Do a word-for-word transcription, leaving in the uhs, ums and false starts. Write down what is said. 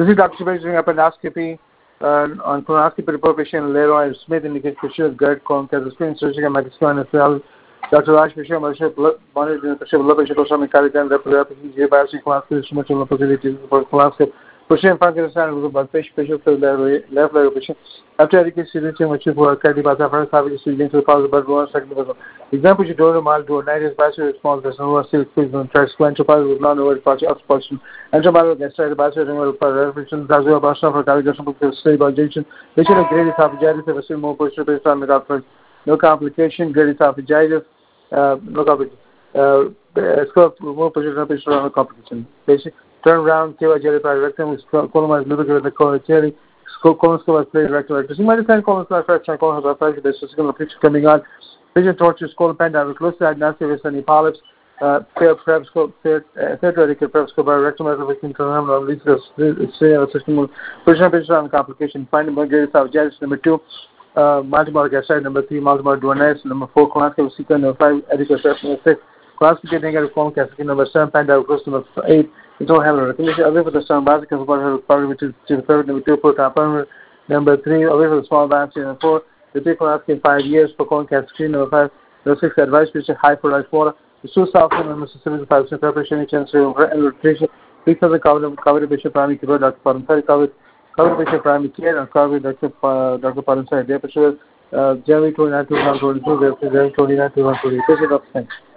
This is Doctor Subhash doing appendoscopy uh, on colonoscopy report patient Leroy Smith indicates pressure of gut colon cancer screen surgical microscope as well. Doctor Raj Pressure blood monitoring pressure blood pressure also cardiac rapid J biopsy colonoscopy instrument possibility for colonoscopy pressure in front of the blood pressure pressure for the left leg patient after adequate sedation which is for cardiac bypass having sedation to pause blood one second example you don't mal to night biopsy response as no still treatment transplant to pause with non over departure of position and tomorrow gastritis biopsy removal for revision as well as for cardiac stabilization patient of grade esophagitis have a more pressure based on the no complication grade esophagitis uh, no complication uh, scope more pressure based on complication patient turn around K Y jelly by rectum with colonized lubricant with the colorectal colonoscope was played rectal rectus. You might have seen colonoscope fraction colon has a there's a picture coming on. Patient torture colon panda close diagnosis with any polyps, uh fair prep scope fair theoretic prep scope by rectum as we can term on least the system patient based on complication finding grade esophagitis number two uh multiple gastritis number three multiple duodenus number four colonoscope sequence number five adequate assessment six colonoscopy negative colon cancer number seven panda close number eight. We don't have a recognition away for the strong basic as well as which is the third number two for component number three away for the small biopsy number four the big colonoscopy in five years for colon cancer screen number five number six advice which is high for water the two south number seven five percent preparation and chance and nutrition six of the covered covered patient primary care Doctor Paramsari covered covered patient primary care and covered Doctor Doctor Paramsari their pressure uh January twenty-ninth, twenty twenty-two, January twenty-ninth, twenty twenty-two. Patient of thanks.